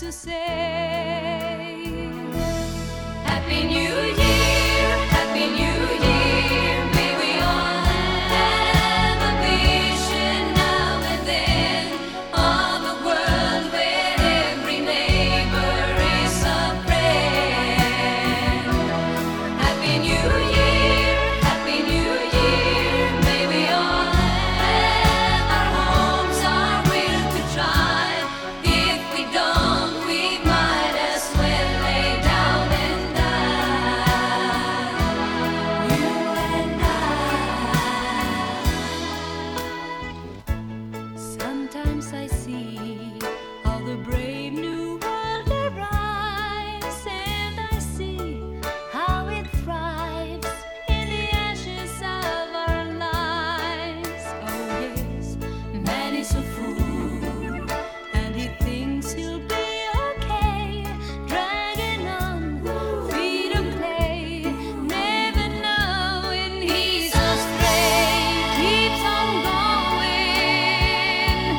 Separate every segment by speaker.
Speaker 1: to say Happy New Year, Happy New Year. May we all have a vision now and then of a world where every neighbor is a friend. Happy New Year, Happy New Year. May we all have our homes, our will to try. If we don't, we might as well lay down and die. You and I. Sometimes I see how the brave new world arrives, and I see how it thrives in the ashes of our lives. Oh yes, man is a fool, and he thinks he'll be okay, dragging on freedom play, never knowing he's astray, keeps on going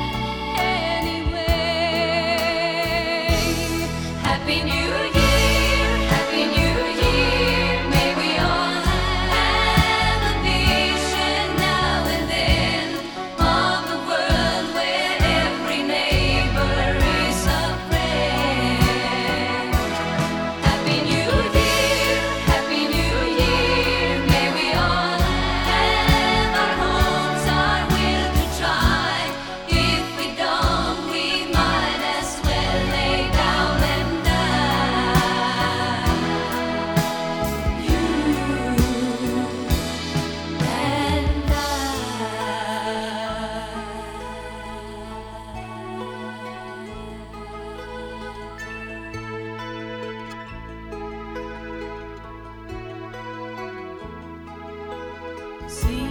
Speaker 1: anyway. Happy New Year, Happy New Year. May we all have a vision now and then of a world where every neighbor is a friend. Happy New Year, Happy New Year. May we all have our homes, our will to try. If we don't, we might as well lay down and die. You and I. See